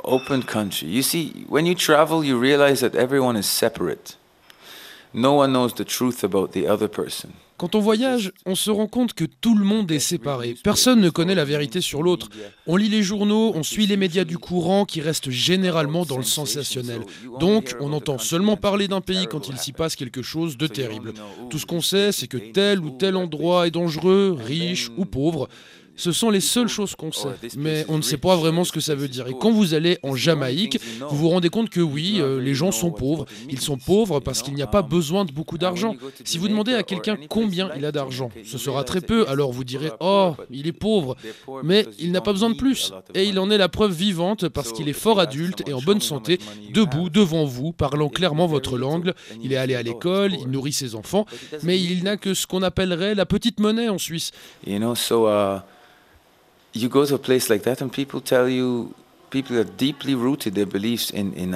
open country. You see, when you travel, you realize that everyone is separate. No one knows the truth about the other person. Quand on voyage, on se rend compte que tout le monde est séparé. Personne ne connaît la vérité sur l'autre. On lit les journaux, on suit les médias du courant qui restent généralement dans le sensationnel. Donc, on entend seulement parler d'un pays quand il s'y passe quelque chose de terrible. Tout ce qu'on sait, c'est que tel ou tel endroit est dangereux, riche ou pauvre. Ce sont les seules choses qu'on sait, mais on ne sait pas vraiment ce que ça veut dire. Et quand vous allez en Jamaïque, vous vous rendez compte que oui, les gens sont pauvres. Ils sont pauvres parce qu'il n'y a pas besoin de beaucoup d'argent. Si vous demandez à quelqu'un combien il a d'argent, ce sera très peu, alors vous direz « Oh, il est pauvre », mais il n'a pas besoin de plus. Et il en est la preuve vivante parce qu'il est fort adulte et en bonne santé, debout devant vous, parlant clairement votre langue. Il est allé à l'école, il nourrit ses enfants, mais il n'a que ce qu'on appellerait la petite monnaie en Suisse. You go to a place like that and people tell you, people are deeply rooted their beliefs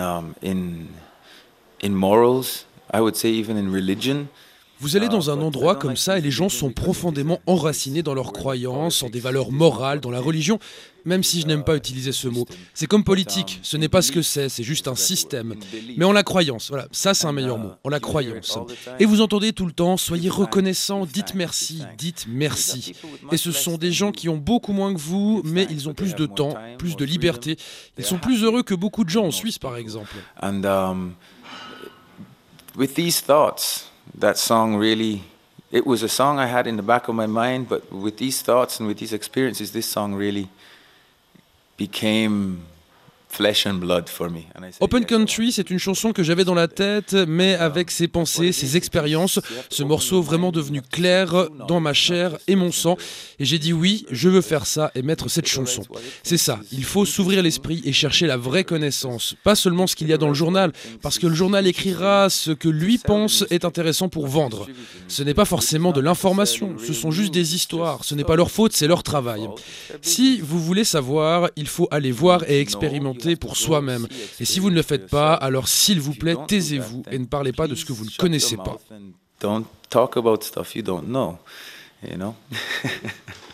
in morals, I would say even in religion. Vous allez dans un endroit comme ça et les gens sont profondément enracinés dans leurs croyances, en des valeurs morales, dans la religion, même si je n'aime pas utiliser ce mot. C'est comme politique, ce n'est pas ce que c'est juste un système. Mais en la croyance, voilà, ça c'est un meilleur mot, en la croyance. Et vous entendez tout le temps, soyez reconnaissants, dites merci, dites merci. Et ce sont des gens qui ont beaucoup moins que vous, mais ils ont plus de temps, plus de liberté. Ils sont plus heureux que beaucoup de gens en Suisse, par exemple. With these thoughts, that song really, it was a song I had in the back of my mind, but with these thoughts and with these experiences, this song really became flesh and blood for me. Open Country, c'est une chanson que j'avais dans la tête, mais avec ses pensées, ses expériences, ce morceau vraiment devenu clair dans ma chair et mon sang. Et j'ai dit oui, je veux faire ça et mettre cette chanson. C'est ça, il faut s'ouvrir l'esprit et chercher la vraie connaissance, pas seulement ce qu'il y a dans le journal, parce que le journal écrira ce que lui pense est intéressant pour vendre. Ce n'est pas forcément de l'information, ce sont juste des histoires, ce n'est pas leur faute, c'est leur travail. Si vous voulez savoir, il faut aller voir et expérimenter pour soi-même. Et si vous ne le faites pas, alors s'il vous plaît, taisez-vous et ne parlez pas de ce que vous ne connaissez pas. Don't talk about stuff you don't know, you know.